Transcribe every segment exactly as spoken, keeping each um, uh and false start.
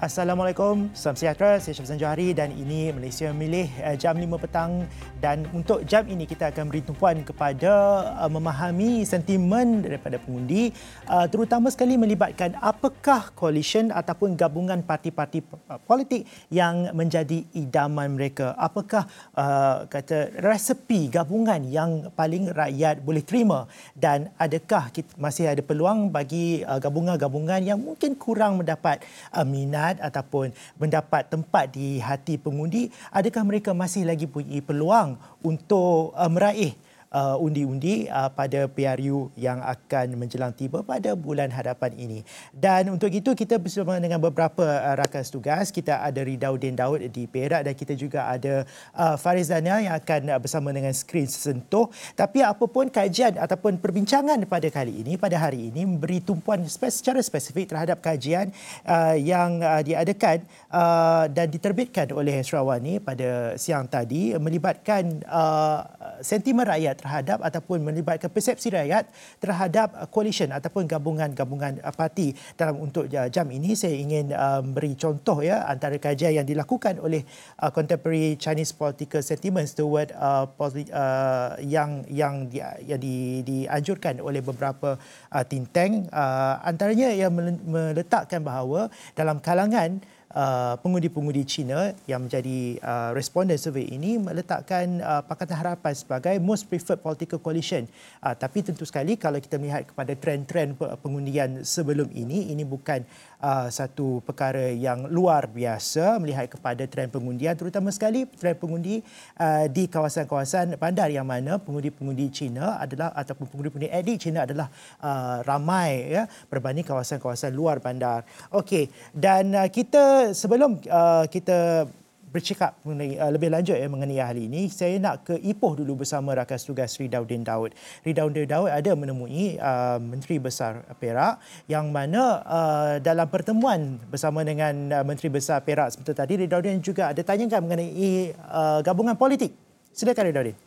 Assalamualaikum, salam sejahtera, saya Syafzan Johari dan ini Malaysia Memilih jam lima petang, dan untuk jam ini kita akan beri tumpuan kepada uh, memahami sentimen daripada pengundi, uh, terutama sekali melibatkan apakah coalition ataupun gabungan parti-parti politik yang menjadi idaman mereka. Apakah uh, kata resepi gabungan yang paling rakyat boleh terima, dan adakah kita masih ada peluang bagi uh, gabungan-gabungan yang mungkin kurang mendapat uh, minat ataupun mendapat tempat di hati pengundi, adakah mereka masih lagi punya peluang untuk uh, meraih Uh, undi-undi uh, pada P R U yang akan menjelang tiba pada bulan hadapan ini. Dan untuk itu kita bersama dengan beberapa uh, rakan tugas. Kita ada Ridauddin Daud di Perak dan kita juga ada uh, Faris Daniel yang akan uh, bersama dengan skrin sentuh. Tapi apapun kajian ataupun perbincangan pada kali ini, pada hari ini memberi tumpuan secara spesifik terhadap kajian uh, yang uh, diadakan uh, dan diterbitkan oleh Sarawani pada siang tadi, melibatkan uh, sentimen rakyat terhadap ataupun melibatkan persepsi rakyat terhadap coalition ataupun gabungan-gabungan parti. Dalam untuk jam ini saya ingin uh, beri contoh ya antara kajian yang dilakukan oleh uh, Contemporary Chinese Political Sentiments toward uh, politi- uh, yang yang di, yang di, dianjurkan oleh beberapa uh, think tank, uh, antaranya yang meletakkan bahawa dalam kalangan Uh, pengundi-pengundi Cina yang menjadi uh, responden survey ini meletakkan uh, Pakatan Harapan sebagai most preferred political coalition. Uh, tapi tentu sekali kalau kita melihat kepada trend-trend pengundian sebelum ini, ini bukan uh, satu perkara yang luar biasa melihat kepada trend pengundian, terutama sekali trend pengundi uh, di kawasan-kawasan bandar yang mana pengundi-pengundi Cina adalah ataupun pengundi-pengundi edik Cina adalah uh, ramai ya berbanding kawasan-kawasan luar bandar. Okey, dan uh, kita sebelum uh, kita bercakap mengenai, uh, lebih lanjut ya, mengenai hal ini, saya nak ke Ipoh dulu bersama rakan tugas Ridauddin Daud. Ridauddin Daud ada menemui uh, Menteri Besar Perak yang mana uh, dalam pertemuan bersama dengan uh, Menteri Besar Perak sebentar tadi, Ridauddin juga ada tanyakan mengenai uh, gabungan politik. Silakan Ridauddin.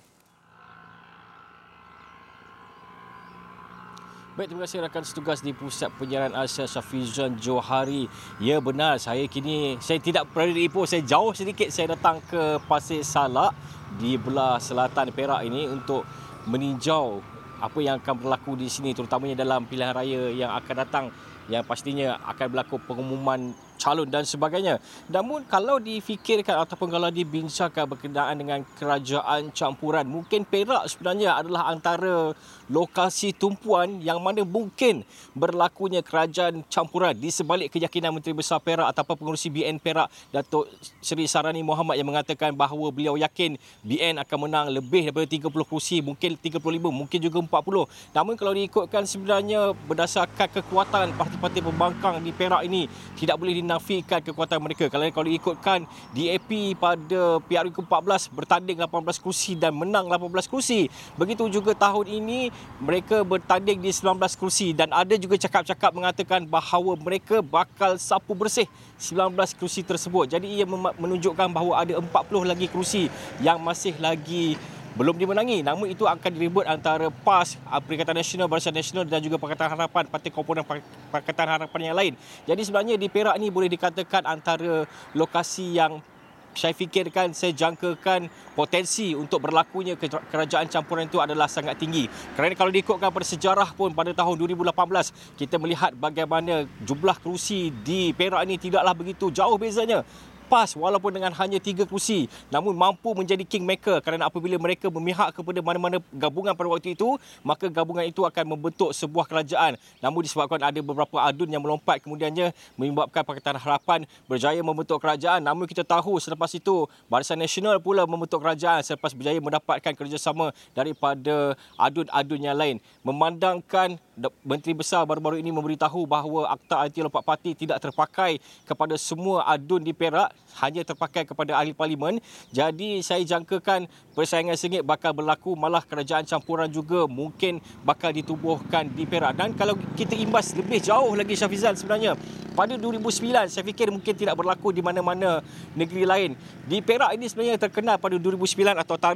Baik, terima kasih rakan setugas di Pusat Penyiaran Asia Syafzan Johari. Ya benar, saya kini saya tidak berada di Ipoh, saya jauh sedikit, saya datang ke Pasir Salak di belah selatan Perak ini untuk meninjau apa yang akan berlaku di sini, terutamanya dalam pilihan raya yang akan datang, yang pastinya akan berlaku pengumuman calon dan sebagainya. Namun kalau difikirkan ataupun kalau dibincangkan berkenaan dengan kerajaan campuran, mungkin Perak sebenarnya adalah antara lokasi tumpuan yang mana mungkin berlakunya kerajaan campuran di sebalik keyakinan Menteri Besar Perak ataupun pengurusi B N Perak Datuk Seri Sarani Mohamad yang mengatakan bahawa beliau yakin B N akan menang lebih daripada tiga puluh kursi, mungkin tiga puluh lima, mungkin juga empat puluh. Namun kalau diikutkan sebenarnya berdasarkan kekuatan parti-parti pembangkang di Perak ini, tidak boleh dinafikan kekuatan mereka. Kalau kalau diikutkan D A P pada P R U ke empat belas bertanding lapan belas kursi dan menang lapan belas kursi. Begitu juga tahun ini mereka bertanding di sembilan belas kursi dan ada juga cakap-cakap mengatakan bahawa mereka bakal sapu bersih sembilan belas kursi tersebut. Jadi ia menunjukkan bahawa ada empat puluh lagi kursi yang masih lagi belum dimenangi. Namun itu akan direbut antara P A S, Perikatan Nasional, Barisan Nasional dan juga Pakatan Harapan, parti komponen Pakatan Harapan yang lain. Jadi sebenarnya di Perak ni boleh dikatakan antara lokasi yang saya fikirkan, saya jangkakan potensi untuk berlakunya kerajaan campuran itu adalah sangat tinggi. Kerana kalau diikutkan pada sejarah pun pada tahun dua ribu lapan belas, kita melihat bagaimana jumlah kerusi di Perak ini tidaklah begitu jauh bezanya. P A S walaupun dengan hanya tiga kursi namun mampu menjadi kingmaker, kerana apabila mereka memihak kepada mana-mana gabungan pada waktu itu, maka gabungan itu akan membentuk sebuah kerajaan. Namun disebabkan ada beberapa adun yang melompat kemudiannya menyebabkan Pakatan Harapan berjaya membentuk kerajaan. Namun kita tahu selepas itu Barisan Nasional pula membentuk kerajaan selepas berjaya mendapatkan kerjasama daripada adun-adun yang lain. Memandangkan Menteri Besar baru-baru ini memberitahu bahawa Akta Anti Lompat Parti tidak terpakai kepada semua adun di Perak, hanya terpakai kepada ahli parlimen. Jadi saya jangkakan persaingan sengit bakal berlaku, malah kerajaan campuran juga mungkin bakal ditubuhkan di Perak. Dan kalau kita imbas lebih jauh lagi Syafizan, sebenarnya pada dua ribu sembilan saya fikir mungkin tidak berlaku di mana-mana negeri lain. Di Perak ini sebenarnya terkenal pada dua ribu sembilan atau tarikh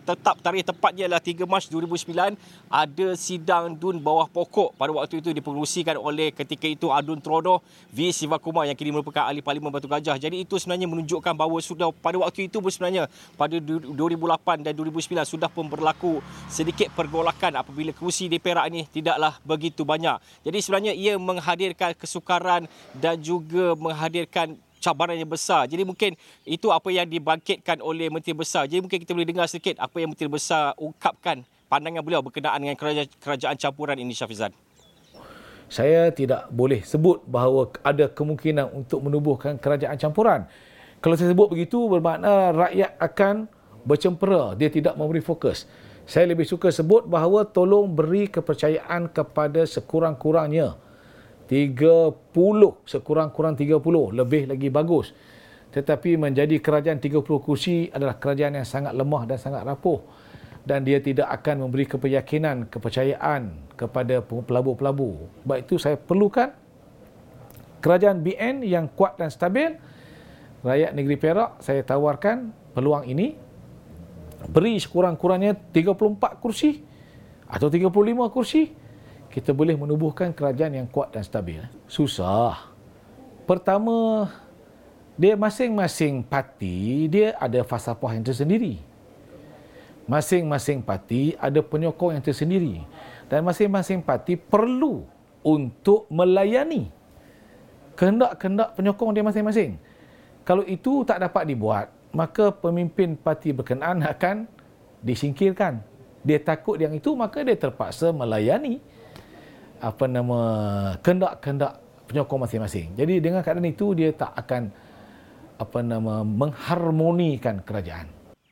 tetap tarikh tepatnya adalah tiga Mac dua ribu sembilan, ada sidang D U N bawah pokok. Pada waktu itu dipengerusikan oleh ketika itu Adun Trodoh V. Sivakumar yang kini merupakan ahli Parlimen Batu Gajah. Jadi itu sebenarnya menunjukkan bahawa sudah pada waktu itu sebenarnya pada dua ribu lapan dan dua ribu sembilan sudah pun berlaku sedikit pergolakan apabila kerusi di Perak ini tidaklah begitu banyak. Jadi sebenarnya ia menghadirkan kesukaran dan juga menghadirkan cabaran yang besar. Jadi mungkin itu apa yang dibangkitkan oleh Menteri Besar. Jadi mungkin kita boleh dengar sedikit apa yang Menteri Besar ungkapkan pandangan beliau berkenaan dengan kerajaan, kerajaan campuran ini, Syafizan. Saya tidak boleh sebut bahawa ada kemungkinan untuk menubuhkan kerajaan campuran. Kalau saya sebut begitu bermakna rakyat akan bercempera, dia tidak memberi fokus. Saya lebih suka sebut bahawa tolong beri kepercayaan kepada sekurang-kurangnya tiga puluh, sekurang-kurang tiga puluh, lebih lagi bagus. Tetapi menjadi kerajaan tiga puluh kursi adalah kerajaan yang sangat lemah dan sangat rapuh. Dan dia tidak akan memberi keyakinan, kepercayaan kepada pelabur-pelabur. Sebab itu saya perlukan kerajaan B N yang kuat dan stabil. Rakyat negeri Perak, saya tawarkan peluang ini. Beri sekurang-kurangnya tiga puluh empat kursi atau tiga puluh lima kursi. Kita boleh menubuhkan kerajaan yang kuat dan stabil. Susah. Pertama, dia masing-masing parti dia ada falsafah yang tersendiri. Masing-masing parti ada penyokong yang tersendiri. Dan masing-masing parti perlu untuk melayani kehendak-kehendak penyokong dia masing-masing. Kalau itu tak dapat dibuat, maka pemimpin parti berkenaan akan disingkirkan. Dia takut yang itu, maka dia terpaksa melayani apa nama kehendak-kehendak penyokong masing-masing. Jadi dengan keadaan itu dia tak akan apa nama mengharmonikan kerajaan.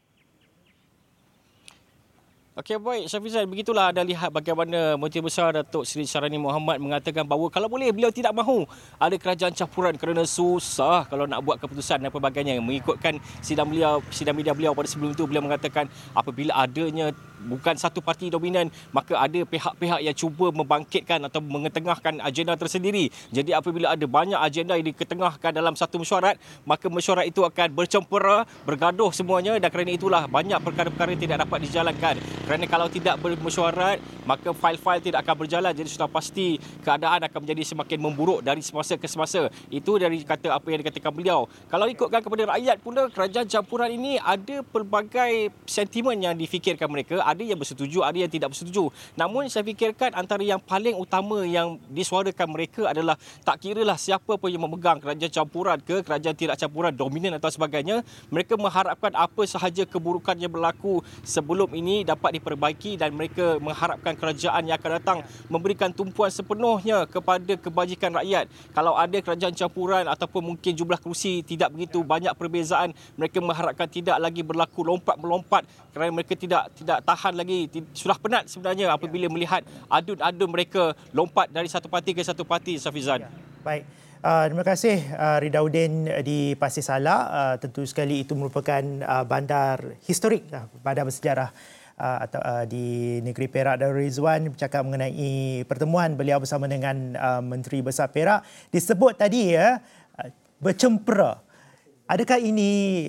Okey, baik Syafizan, begitulah anda lihat bagaimana Menteri Besar Datuk Seri Syarani Mohamad mengatakan bahawa kalau boleh beliau tidak mahu ada kerajaan campuran kerana susah kalau nak buat keputusan dan pelbagai mengikutkan sidang beliau, sidang media beliau pada sebelum itu. Beliau mengatakan apabila adanya bukan satu parti dominan, maka ada pihak-pihak yang cuba membangkitkan atau mengetengahkan agenda tersendiri. Jadi apabila ada banyak agenda yang diketengahkan dalam satu mesyuarat, maka mesyuarat itu akan bercempera, bergaduh semuanya, dan kerana itulah banyak perkara-perkara tidak dapat dijalankan. Kerana kalau tidak bermesyuarat, maka fail-fail tidak akan berjalan. Jadi sudah pasti keadaan akan menjadi semakin memburuk dari semasa ke semasa. Itu dari kata apa yang dikatakan beliau. Kalau ikutkan kepada rakyat pula, kerajaan campuran ini ada pelbagai sentimen yang difikirkan mereka. Ada yang bersetuju, ada yang tidak bersetuju. Namun saya fikirkan antara yang paling utama yang disuarakan mereka adalah tak kiralah siapa pun yang memegang kerajaan campuran ke kerajaan tidak campuran dominan atau sebagainya, mereka mengharapkan apa sahaja keburukan yang berlaku sebelum ini dapat diperbaiki dan mereka mengharapkan kerajaan yang akan datang memberikan tumpuan sepenuhnya kepada kebajikan rakyat. Kalau ada kerajaan campuran ataupun mungkin jumlah kerusi tidak begitu banyak perbezaan, mereka mengharapkan tidak lagi berlaku lompat-melompat kerana mereka tidak tidak tahan lagi, sudah penat sebenarnya apabila melihat adun-adun mereka lompat dari satu parti ke satu parti, Safizan. Ya. Baik. Uh, terima kasih uh, Ridauddin di Pasir Salak. Uh, tentu sekali itu merupakan uh, bandar historik, uh, bandar bersejarah uh, atau uh, di negeri Perak. Darul Rizwan bercakap mengenai pertemuan beliau bersama dengan uh, Menteri Besar Perak. Disebut tadi ya, uh, bercempera. Adakah ini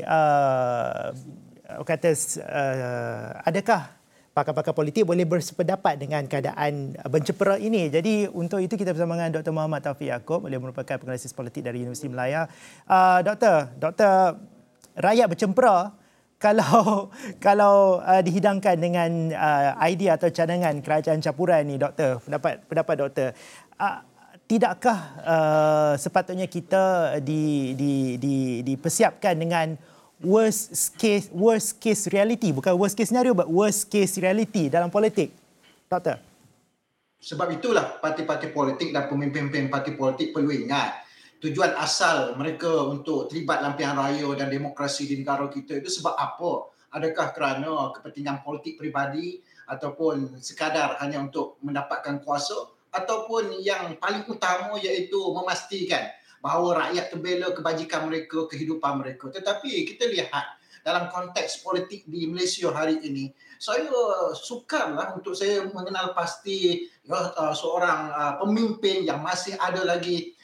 uh, kata uh, adakah pakar-pakar politik boleh bersependapat dengan keadaan bercempera ini? Jadi untuk itu kita bersama dengan Doktor Muhammad Taufiq Yaakob, beliau merupakan penganalisis politik dari Universiti Melaya. Uh, doktor, Doktor, rakyat bercempera kalau kalau uh, dihidangkan dengan uh, idea atau cadangan kerajaan campuran ni, Doktor. Pendapat pendapat Doktor. Uh, tidakkah uh, sepatutnya kita di di di dipersiapkan dengan worst case worst case reality, bukan worst case scenario, but worst case reality dalam politik, Doktor? Sebab itulah parti-parti politik dan pemimpin-pemimpin parti politik perlu ingat tujuan asal mereka untuk terlibat dalam pilihan raya dan demokrasi di negara kita itu sebab apa? Adakah kerana kepentingan politik peribadi ataupun sekadar hanya untuk mendapatkan kuasa, ataupun yang paling utama iaitu memastikan bahawa rakyat terbela kebajikan mereka, kehidupan mereka. Tetapi kita lihat dalam konteks politik di Malaysia hari ini, saya sukarlah untuk saya mengenal pasti ya, seorang pemimpin yang masih ada lagi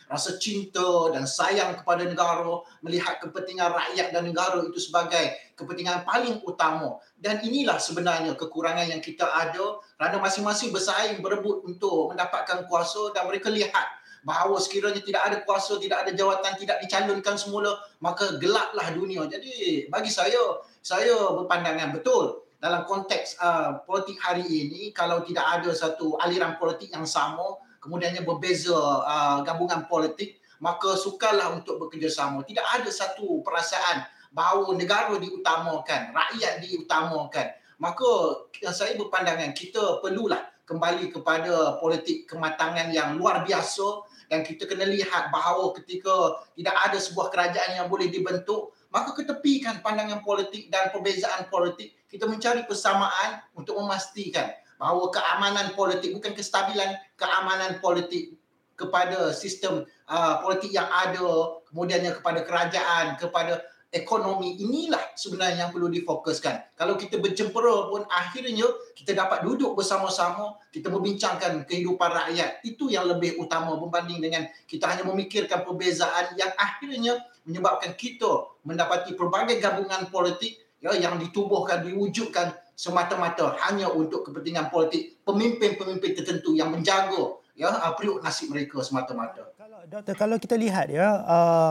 rasa cinta dan sayang kepada negara, melihat kepentingan rakyat dan negara itu sebagai kepentingan paling utama. Dan inilah sebenarnya kekurangan yang kita ada kerana masing-masing bersaing berebut untuk mendapatkan kuasa dan mereka lihat bahawa sekiranya tidak ada kuasa, tidak ada jawatan, tidak dicalonkan semula, maka gelaplah dunia. Jadi bagi saya, saya berpandangan betul dalam konteks uh, politik hari ini, kalau tidak ada satu aliran politik yang sama, kemudiannya berbeza uh, gabungan politik, maka sukarlah untuk bekerjasama. Tidak ada satu perasaan bahawa negara diutamakan, rakyat diutamakan. Maka saya berpandangan kita perlulah kembali kepada politik kematangan yang luar biasa, dan kita kena lihat bahawa ketika tidak ada sebuah kerajaan yang boleh dibentuk, maka ketepikan pandangan politik dan perbezaan politik, kita mencari persamaan untuk memastikan bahawa keamanan politik, bukan kestabilan, keamanan politik kepada sistem uh, politik yang ada, kemudiannya kepada kerajaan, kepada ekonomi, inilah sebenarnya yang perlu difokuskan. Kalau kita bercempera pun akhirnya kita dapat duduk bersama-sama, kita membincangkan kehidupan rakyat. Itu yang lebih utama berbanding dengan kita hanya memikirkan perbezaan yang akhirnya menyebabkan kita mendapati pelbagai gabungan politik ya, yang ditubuhkan, diwujudkan semata-mata hanya untuk kepentingan politik pemimpin-pemimpin tertentu yang menjaga ya periuk nasib mereka semata-mata. Kalau Doktor, kalau kita lihat ya, uh...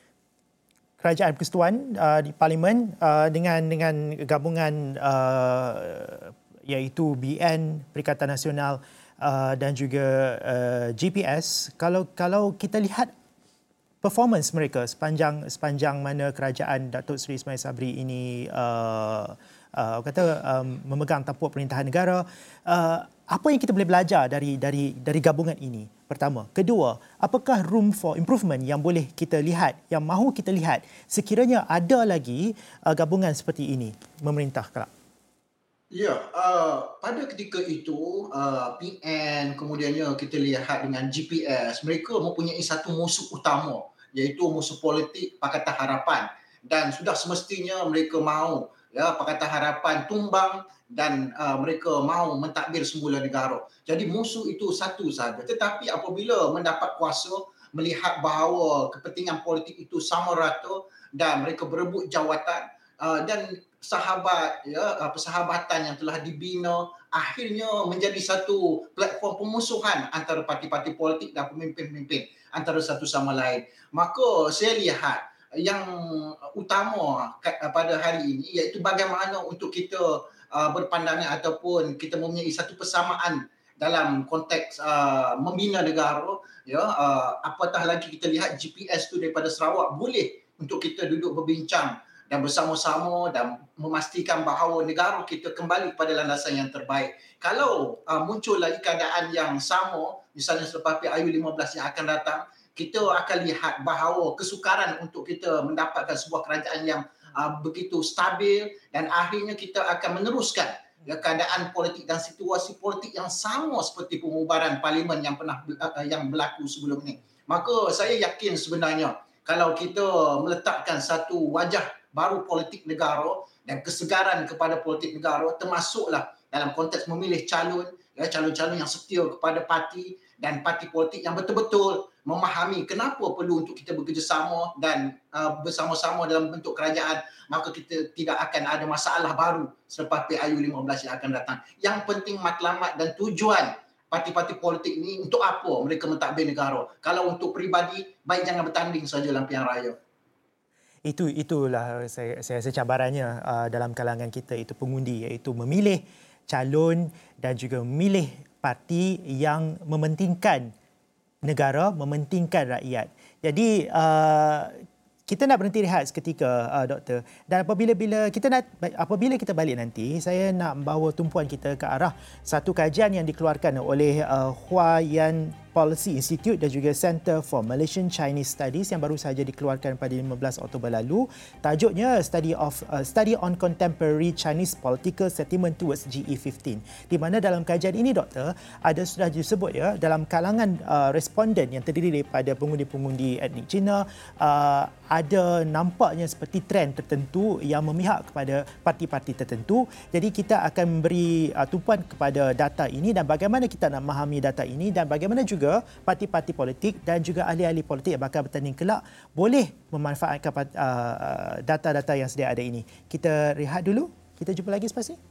Kerajaan Persekutuan uh, di Parlimen uh, dengan dengan gabungan uh, iaitu B N, Perikatan Nasional uh, dan juga uh, G P S, kalau kalau kita lihat performance mereka sepanjang sepanjang mana kerajaan Datuk Seri Ismail Sabri ini uh, uh, kata um, memegang tampuk pemerintahan negara, uh, apa yang kita boleh belajar dari dari dari gabungan ini? Pertama, kedua, apakah room for improvement yang boleh kita lihat, yang mahu kita lihat sekiranya ada lagi uh, gabungan seperti ini memerintah kelak? Ya, uh, pada ketika itu uh, P N, kemudiannya kita lihat dengan G P S, mereka mempunyai satu musuh utama, iaitu musuh politik Pakatan Harapan, dan sudah semestinya mereka mahu ya Pakatan Harapan tumbang dan uh, mereka mahu mentadbir semula negara. Jadi musuh itu satu sahaja. Tetapi apabila mendapat kuasa, melihat bahawa kepentingan politik itu sama rata dan mereka berebut jawatan uh, dan sahabat ya uh, persahabatan yang telah dibina akhirnya menjadi satu platform pemusuhan antara parti-parti politik dan pemimpin-pemimpin antara satu sama lain. Maka saya lihat yang utama pada hari ini iaitu bagaimana untuk kita Uh, berpandangan ataupun kita mempunyai satu persamaan dalam konteks uh, membina negara ya uh, apatah lagi kita lihat G P S tu daripada Sarawak boleh untuk kita duduk berbincang dan bersama-sama dan memastikan bahawa negara kita kembali kepada landasan yang terbaik. Kalau uh, muncul lagi keadaan yang sama, misalnya selepas P I U lima belas yang akan datang, kita akan lihat bahawa kesukaran untuk kita mendapatkan sebuah kerajaan yang Uh, begitu stabil dan akhirnya kita akan meneruskan ya, keadaan politik dan situasi politik yang sama seperti pembubaran parlimen yang pernah uh, yang berlaku sebelum ini. Maka saya yakin sebenarnya kalau kita meletakkan satu wajah baru politik negara dan kesegaran kepada politik negara, termasuklah dalam konteks memilih calon ya, calon-calon yang setia kepada parti dan parti politik yang betul-betul memahami kenapa perlu untuk kita bekerjasama dan uh, bersama-sama dalam bentuk kerajaan, maka kita tidak akan ada masalah baru selepas P I U lima belas yang akan datang. Yang penting matlamat dan tujuan parti-parti politik ini untuk apa mereka mentadbir negara. Kalau untuk peribadi, baik jangan bertanding saja dalam pilihan raya. Itu itulah saya saya rasa cabarannya uh, dalam kalangan kita, itu pengundi, iaitu memilih calon dan juga memilih parti yang mementingkan negara, mementingkan rakyat. Jadi uh, kita nak berhenti rehat seketika, uh, Doktor. Dan apabila bila kita nak apabila kita balik nanti, saya nak membawa tumpuan kita ke arah satu kajian yang dikeluarkan oleh uh, Hua Yan Policy Institute dan juga Center for Malaysian Chinese Studies yang baru sahaja dikeluarkan pada lima belas Oktober lalu. Tajuknya Study of uh, Study on Contemporary Chinese Political Settlement Towards G E fifteen. Di mana dalam kajian ini, Doktor, ada sudah disebut ya, dalam kalangan uh, responden yang terdiri daripada pengundi-pengundi etnik Cina, uh, ada nampaknya seperti trend tertentu yang memihak kepada parti-parti tertentu. Jadi kita akan memberi uh, tumpuan kepada data ini dan bagaimana kita nak memahami data ini dan bagaimana juga juga parti-parti politik dan juga ahli-ahli politik yang bakal bertanding kelak boleh memanfaatkan uh, data-data yang sedia ada ini. Kita rehat dulu. Kita jumpa lagi selepas ini.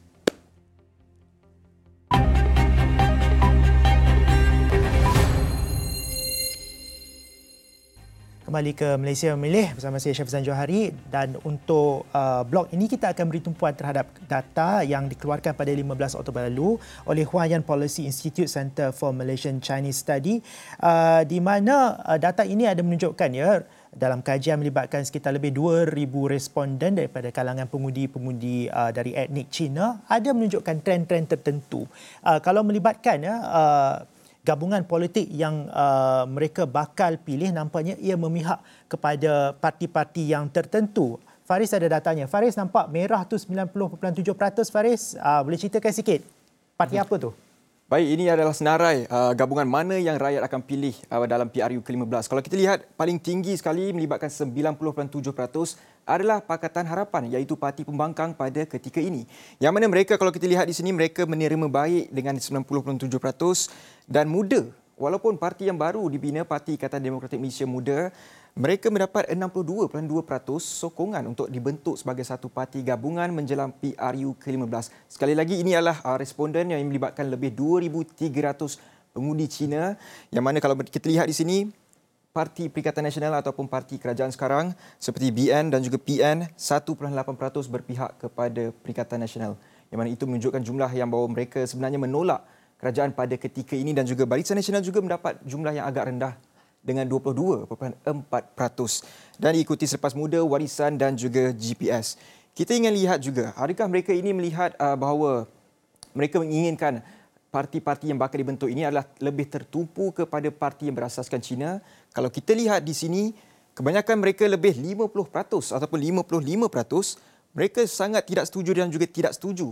Kembali ke Malaysia Memilih bersama saya Syafizan Johari, dan untuk uh, blog ini kita akan beri tumpuan terhadap data yang dikeluarkan pada lima belas Oktober lalu oleh Huaiyan Policy Institute Center for Malaysian Chinese Study, uh, di mana uh, data ini ada menunjukkan ya dalam kajian melibatkan sekitar lebih dua ribu responden daripada kalangan pengundi-pengundi uh, dari etnik Cina, ada menunjukkan trend-trend tertentu. Uh, kalau melibatkan ya uh, gabungan politik yang uh, mereka bakal pilih, nampaknya ia memihak kepada parti-parti yang tertentu. Faris ada datanya. Faris nampak merah tu sembilan puluh perpuluhan tujuh peratus. Faris, uh, boleh ceritakan sikit parti hmm. apa tu? Baik, ini adalah senarai uh, gabungan mana yang rakyat akan pilih uh, dalam P R U ke lima belas. Kalau kita lihat, paling tinggi sekali melibatkan sembilan puluh perpuluhan tujuh peratus adalah Pakatan Harapan, iaitu parti pembangkang pada ketika ini. Yang mana mereka, kalau kita lihat di sini, mereka menerima baik dengan sembilan puluh perpuluhan tujuh peratus, dan muda. Walaupun parti yang baru dibina, Parti Ikatan Demokratik Malaysia Muda, mereka mendapat enam puluh dua perpuluhan dua peratus sokongan untuk dibentuk sebagai satu parti gabungan menjelang P R U ke lima belas. Sekali lagi, ini adalah uh, responden yang melibatkan lebih dua ribu tiga ratus pengundi Cina, yang mana kalau kita lihat di sini, Parti Perikatan Nasional ataupun parti kerajaan sekarang seperti B N dan juga P N, satu perpuluhan lapan peratus berpihak kepada Perikatan Nasional. Yang mana itu menunjukkan jumlah yang bahawa mereka sebenarnya menolak kerajaan pada ketika ini, dan juga Barisan Nasional juga mendapat jumlah yang agak rendah dengan dua puluh dua perpuluhan empat peratus. Dan diikuti selepas muda, Warisan dan juga G P S. Kita ingin lihat juga, adakah mereka ini melihat uh, bahawa mereka menginginkan parti-parti yang bakal dibentuk ini adalah lebih tertumpu kepada parti yang berasaskan Cina. Kalau kita lihat di sini, kebanyakan mereka lebih lima puluh peratus ataupun lima puluh lima peratus mereka sangat tidak setuju dan juga tidak setuju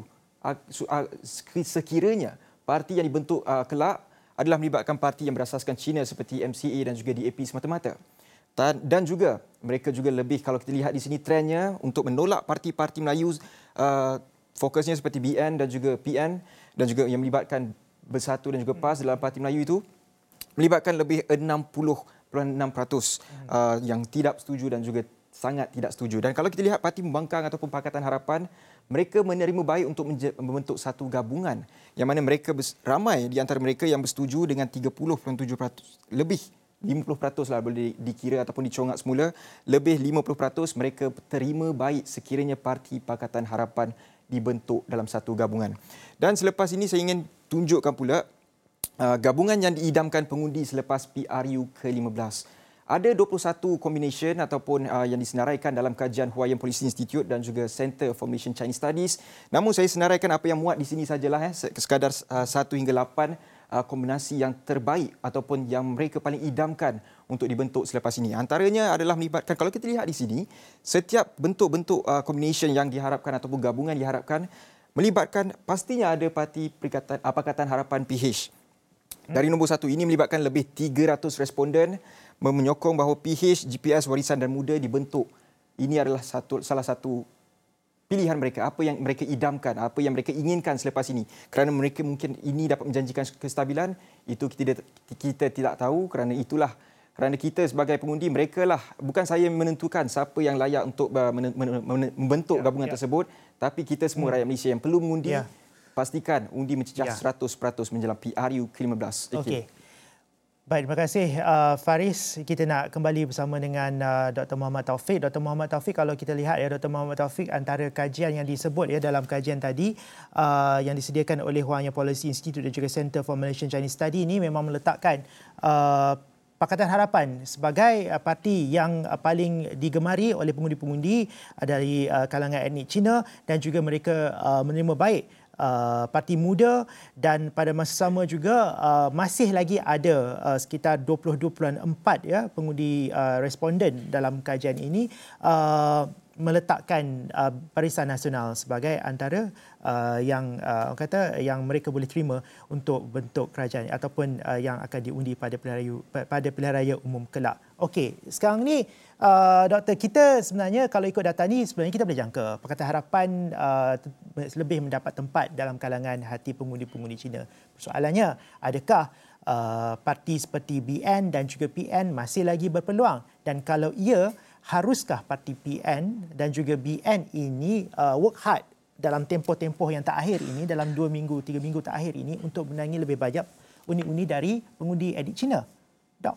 sekiranya parti yang dibentuk kelak adalah melibatkan parti yang berasaskan Cina seperti M C A dan juga D A P semata-mata. Dan juga mereka juga lebih, kalau kita lihat di sini trendnya untuk menolak parti-parti Melayu, fokusnya seperti B N dan juga P N, dan juga yang melibatkan Bersatu dan juga P A S dalam Parti Melayu itu melibatkan lebih enam puluh perpuluhan enam peratus uh, yang tidak setuju dan juga sangat tidak setuju. Dan kalau kita lihat Parti Pembangkang ataupun Pakatan Harapan, mereka menerima baik untuk membentuk satu gabungan, yang mana mereka ramai di antara mereka yang bersetuju dengan tiga puluh perpuluhan tujuh peratus, lebih lima puluh peratus lah boleh dikira ataupun dicongak semula, lebih lima puluh peratus mereka terima baik sekiranya Parti Pakatan Harapan dibentuk dalam satu gabungan. Dan selepas ini saya ingin tunjukkan pula uh, gabungan yang diidamkan pengundi selepas P R U ke lima belas. Ada dua puluh satu combination ataupun uh, yang disenaraikan dalam kajian Huaiyan Policy Institute dan juga Center for Malaysian Chinese Studies. Namun saya senaraikan apa yang muat di sini sajalah, eh, sekadar uh, satu hingga lapan uh, kombinasi yang terbaik ataupun yang mereka paling idamkan untuk dibentuk selepas ini. Antaranya adalah melibatkan, kalau kita lihat di sini, setiap bentuk-bentuk uh, combination yang diharapkan ataupun gabungan diharapkan melibatkan, pastinya ada Parti Perikatan uh, Pakatan Harapan P H. Dari nombor satu ini melibatkan lebih tiga ratus responden, menyokong bahawa P H, G P S, Warisan dan Muda dibentuk. Ini adalah satu, salah satu pilihan mereka, apa yang mereka idamkan, apa yang mereka inginkan selepas ini. Kerana mereka mungkin ini dapat menjanjikan kestabilan, itu kita, kita tidak tahu, kerana itulah, kerana kita sebagai pengundi, mereka lah, bukan saya menentukan siapa yang layak untuk membentuk ya, gabungan ya. tersebut, tapi kita semua hmm. rakyat Malaysia yang perlu mengundi, ya. pastikan undi mencecah ya. seratus peratus menjelang P R U ke lima belas. Okey. Baik, terima kasih uh, Faris. Kita nak kembali bersama dengan uh, Doktor Muhammad Taufik. Doktor Muhammad Taufik, kalau kita lihat ya, Doktor Muhammad Taufik, antara kajian yang disebut ya dalam kajian tadi uh, yang disediakan oleh Huaiyan Policy Institute dan juga Center for Malaysian Chinese Study ini memang meletakkan uh, Pakatan Harapan sebagai uh, parti yang uh, paling digemari oleh pengundi-pengundi uh, dari uh, kalangan etnik Cina, dan juga mereka uh, menerima baik Uh, Parti Muda, dan pada masa sama juga uh, masih lagi ada uh, sekitar dua puluh dua perpuluhan empat ya pengundi uh, responden dalam kajian ini uh, meletakkan uh, Barisan Nasional sebagai antara uh, yang uh, orang kata yang mereka boleh terima untuk bentuk kerajaan ataupun uh, yang akan diundi pada pilihan raya pada pilihan raya umum kelak. Okey, sekarang ni uh, doktor, kita sebenarnya kalau ikut data ni sebenarnya kita boleh jangka Pakatan Harapan uh, lebih mendapat tempat dalam kalangan hati pengundi-pengundi Cina. Soalannya, adakah uh, parti seperti B N dan juga P N masih lagi berpeluang. Dan kalau ia, haruskah parti P N dan juga B N ini uh, work hard dalam tempoh-tempoh yang tak akhir ini, dalam dua minggu, tiga minggu tak akhir ini untuk menangi lebih banyak undi-undi dari pengundi edik Cina? Dok.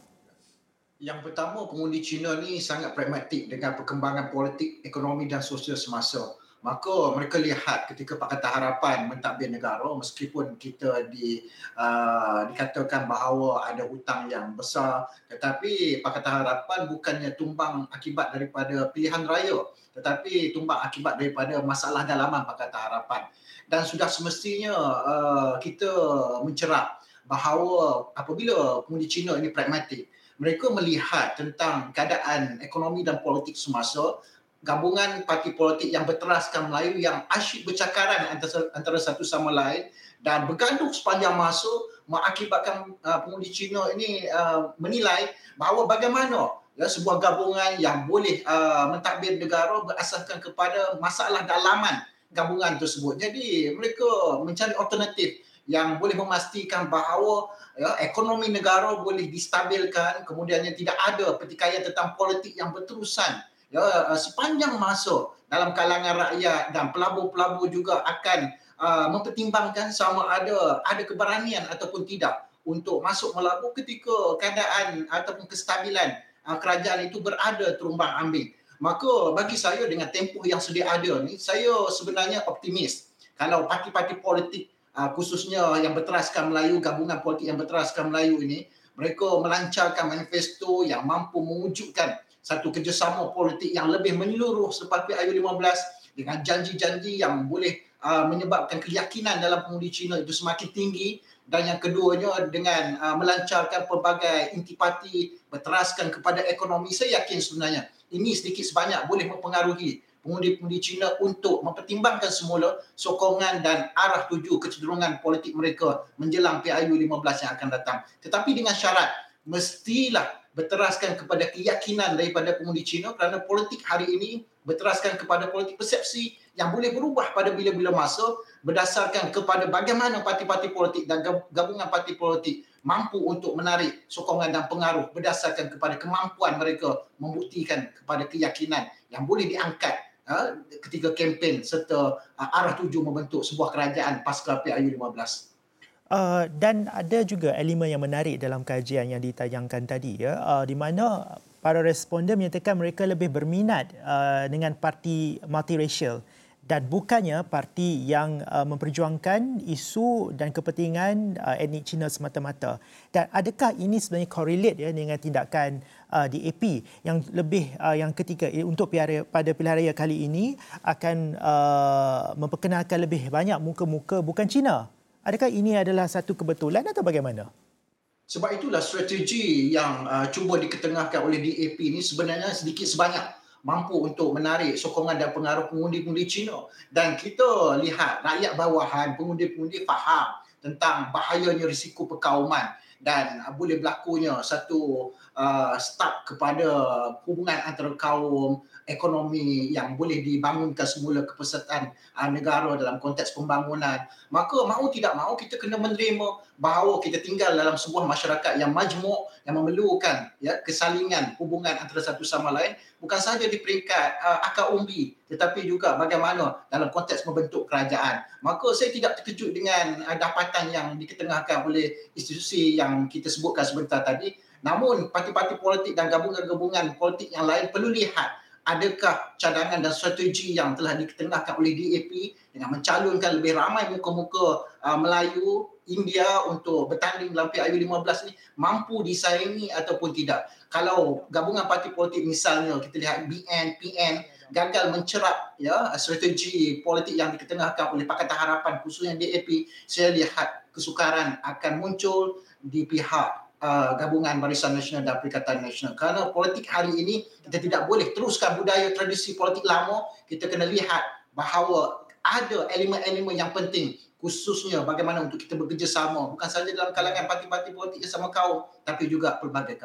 Yang pertama, pengundi Cina ni sangat pragmatik dengan perkembangan politik, ekonomi dan sosial semasa. Maka mereka lihat ketika Pakatan Harapan mentadbir negara, meskipun kita di, uh, dikatakan bahawa ada hutang yang besar, tetapi Pakatan Harapan bukannya tumbang akibat daripada pilihan raya, tetapi tumbang akibat daripada masalah dalaman Pakatan Harapan. Dan sudah semestinya uh, kita mencerap bahawa apabila pengundi Cina ini pragmatik, mereka melihat tentang keadaan ekonomi dan politik semasa, gabungan parti politik yang berteraskan Melayu yang asyik bercakaran antara, antara satu sama lain dan bergaduh sepanjang masa mengakibatkan uh, pengundi Cina ini uh, menilai bahawa bagaimana ya, sebuah gabungan yang boleh uh, mentadbir negara berasaskan kepada masalah dalaman gabungan tersebut. Jadi mereka mencari alternatif yang boleh memastikan bahawa ya, ekonomi negara boleh distabilkan, kemudiannya tidak ada pertikaian tentang politik yang berterusan ya, sepanjang masa dalam kalangan rakyat, dan pelabur-pelabur juga akan uh, mempertimbangkan sama ada ada keberanian ataupun tidak untuk masuk melabur ketika keadaan ataupun kestabilan uh, kerajaan itu berada terumbang ambing. Maka bagi saya dengan tempoh yang sedia ada ni, saya sebenarnya optimis kalau parti-parti politik uh, khususnya yang berteraskan Melayu, gabungan politik yang berteraskan Melayu ini, mereka melancarkan manifesto yang mampu mewujudkan satu kerjasama politik yang lebih menyeluruh seperti A U lima belas dengan janji-janji yang boleh uh, menyebabkan keyakinan dalam pengundi Cina itu semakin tinggi, dan yang keduanya dengan uh, melancarkan pelbagai intipati berteraskan kepada ekonomi. Saya yakin sebenarnya ini sedikit sebanyak boleh mempengaruhi pengundi-pengundi Cina untuk mempertimbangkan semula sokongan dan arah tuju kecenderungan politik mereka menjelang P I U lima belas yang akan datang. Tetapi dengan syarat, mestilah berteraskan kepada keyakinan daripada pengundi Cina, kerana politik hari ini berteraskan kepada politik persepsi yang boleh berubah pada bila-bila masa berdasarkan kepada bagaimana parti-parti politik dan gabungan parti politik mampu untuk menarik sokongan dan pengaruh berdasarkan kepada kemampuan mereka membuktikan kepada keyakinan yang boleh diangkat uh, ketika kempen serta uh, arah tuju membentuk sebuah kerajaan pasca P I U lima belas. Uh, dan ada juga elemen yang menarik dalam kajian yang ditayangkan tadi, ya, uh, di mana para responden menyatakan mereka lebih berminat uh, dengan parti multiracial dan bukannya parti yang uh, memperjuangkan isu dan kepentingan uh, etnik Cina semata-mata. Dan adakah ini sebenarnya correlate ya dengan tindakan uh, D A P yang lebih uh, yang ketiga untuk pilihan, pada pilihan raya kali ini akan uh, memperkenalkan lebih banyak muka-muka bukan Cina? Adakah ini adalah satu kebetulan atau bagaimana? Sebab itulah strategi yang uh, cuba diketengahkan oleh D A P ini sebenarnya sedikit sebanyak mampu untuk menarik sokongan dan pengaruh pengundi-pengundi Cina. Dan kita lihat rakyat bawahan, pengundi-pengundi faham tentang bahayanya risiko perkauman dan uh, boleh berlakunya satu uh, start kepada hubungan antara kaum, ekonomi yang boleh dibangunkan semula kepesertaan uh, negara dalam konteks pembangunan. Maka mahu tidak mahu kita kena menerima bahawa kita tinggal dalam sebuah masyarakat yang majmuk, yang memerlukan ya, kesalingan hubungan antara satu sama lain, bukan sahaja di peringkat uh, akar umbi, tetapi juga bagaimana dalam konteks membentuk kerajaan. Maka saya tidak terkejut dengan uh, dapatan yang diketengahkan oleh institusi yang kita sebutkan sebentar tadi. Namun parti-parti politik dan gabungan-gabungan politik yang lain perlu lihat adakah cadangan dan strategi yang telah diketengahkan oleh D A P dengan mencalonkan lebih ramai muka-muka uh, Melayu India untuk bertanding dalam P I U lima belas ni mampu disaingi ataupun tidak. Kalau gabungan parti politik misalnya kita lihat B N, P N gagal mencerap ya strategi politik yang diketengahkan oleh Pakatan Harapan khususnya D A P, saya lihat kesukaran akan muncul di pihak Uh, gabungan Barisan Nasional dan Perikatan Nasional. Kerana politik hari ini kita tidak boleh teruskan budaya tradisi politik lama. Kita kena lihat bahawa ada elemen-elemen yang penting, khususnya bagaimana untuk kita bekerjasama bukan sahaja dalam kalangan parti-parti politik yang sama kaum, tapi juga pelbagai kaum.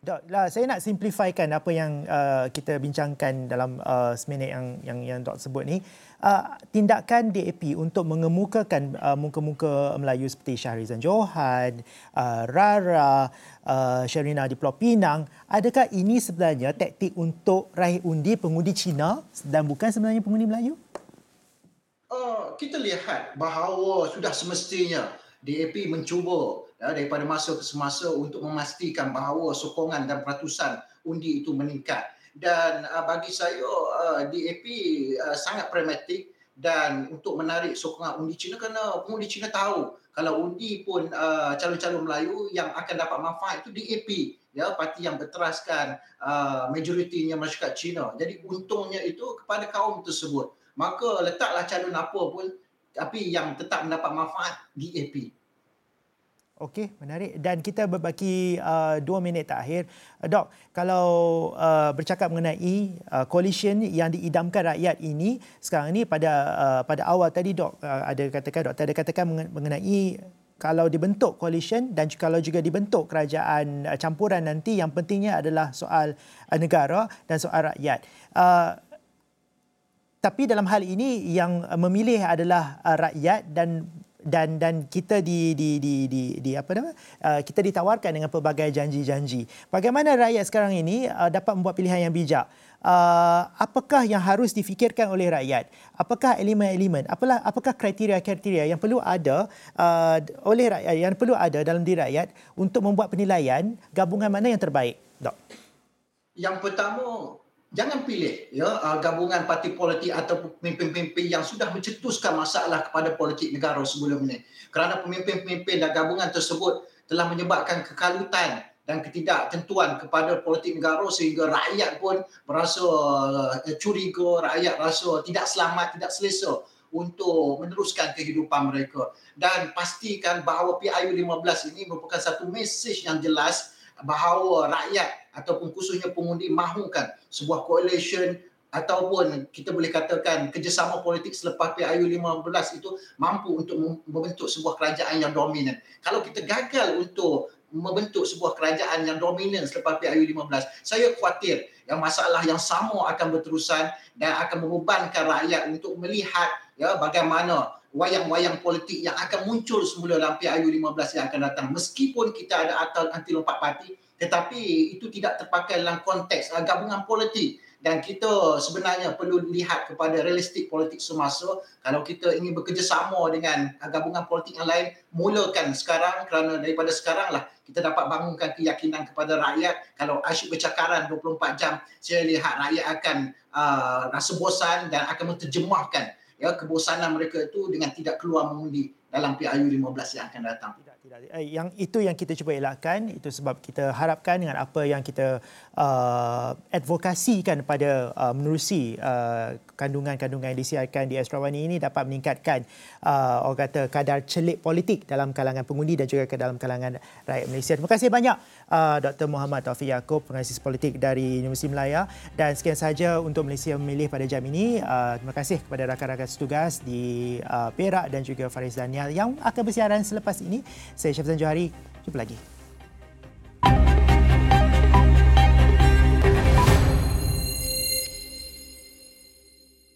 Dok, lah, saya nak simplifykan apa yang uh, kita bincangkan dalam uh, seminit yang yang yang Dok sebut ni. Uh, tindakan D A P untuk mengemukakan uh, muka-muka Melayu seperti Shahrizan Johan, uh, Rara, uh, Sherina di Pulau Pinang, adakah ini sebenarnya taktik untuk raih undi pengundi Cina dan bukan sebenarnya pengundi Melayu? Uh, kita lihat bahawa sudah semestinya D A P mencuba ya, daripada masa ke semasa untuk memastikan bahawa sokongan dan peratusan undi itu meningkat. Dan uh, bagi saya uh, D A P uh, sangat pragmatik dan untuk menarik sokongan undi Cina, kerana pengundi Cina tahu kalau undi pun uh, calon-calon Melayu yang akan dapat manfaat itu D A P, ya, parti yang berteraskan uh, majoritinya masyarakat Cina. Jadi untungnya itu kepada kaum tersebut. Maka letaklah calon apa pun tapi yang tetap mendapat manfaat D A P. Okey, menarik. Dan kita berbaki uh, dua minit terakhir. Uh, Dok, kalau uh, bercakap mengenai uh, coalition yang diidamkan rakyat ini, sekarang ini pada uh, pada awal tadi Dok uh, ada katakan, Doktor ada katakan mengenai kalau dibentuk coalition dan kalau juga dibentuk kerajaan uh, campuran nanti, yang pentingnya adalah soal uh, negara dan soal rakyat. Uh, Tapi dalam hal ini yang memilih adalah uh, rakyat dan dan dan kita di di di di, di apa nama uh, kita ditawarkan dengan pelbagai janji-janji. Bagaimana rakyat sekarang ini uh, dapat membuat pilihan yang bijak? Uh, apakah yang harus difikirkan oleh rakyat? Apakah elemen-elemen? Apalah apakah kriteria-kriteria yang perlu ada uh, oleh rakyat, yang perlu ada dalam diri rakyat untuk membuat penilaian gabungan mana yang terbaik, Dok? Yang pertama, jangan pilih ya gabungan parti politik atau pemimpin-pemimpin yang sudah mencetuskan masalah kepada politik negara sebelum ini. Kerana pemimpin-pemimpin dan gabungan tersebut telah menyebabkan kekalutan dan ketidaktentuan kepada politik negara sehingga rakyat pun merasa curiga, rakyat rasa tidak selamat, tidak selesa untuk meneruskan kehidupan mereka. Dan pastikan bahawa P I U lima belas ini merupakan satu mesej yang jelas bahawa rakyat ataupun khususnya pengundi mahukan sebuah coalition ataupun kita boleh katakan kerjasama politik selepas P I U lima belas itu mampu untuk membentuk sebuah kerajaan yang dominan. Kalau kita gagal untuk membentuk sebuah kerajaan yang dominan selepas P I U lima belas, saya khawatir yang masalah yang sama akan berterusan dan akan membebankan rakyat untuk melihat ya bagaimana wayang-wayang politik yang akan muncul semula dalam P I U lima belas yang akan datang. Meskipun kita ada atal anti lompat parti, tetapi itu tidak terpakai dalam konteks uh, gabungan politik. Dan kita sebenarnya perlu lihat kepada realistik politik semasa. Kalau kita ingin bekerjasama dengan uh, gabungan politik yang lain, mulakan sekarang, kerana daripada sekaranglah kita dapat bangunkan keyakinan kepada rakyat. Kalau asyik bercakaran dua puluh empat jam, saya lihat rakyat akan uh, rasa bosan dan akan menterjemahkan ya kebosanan mereka itu dengan tidak keluar mengundi dalam P I U lima belas yang akan datang. Tidak, tidak. Yang itu yang kita cuba elakkan. Itu sebab kita harapkan dengan apa yang kita uh, advokasikan pada uh, menerusi uh, kandungan-kandungan yang disiarkan di Astrawani ini dapat meningkatkan uh, orang kata kadar celik politik dalam kalangan pengundi dan juga ke dalam kalangan rakyat Malaysia. Terima kasih banyak uh, Doktor Muhammad Taufik Yaakob, penganalisis politik dari Universiti Melaya. Dan sekian sahaja untuk Malaysia Memilih pada jam ini. Uh, terima kasih kepada rakan-rakan setugas di uh, Perak dan juga Faris Daniel yang akan bersiaran selepas ini. Saya Syafzan Johari. Jumpa lagi.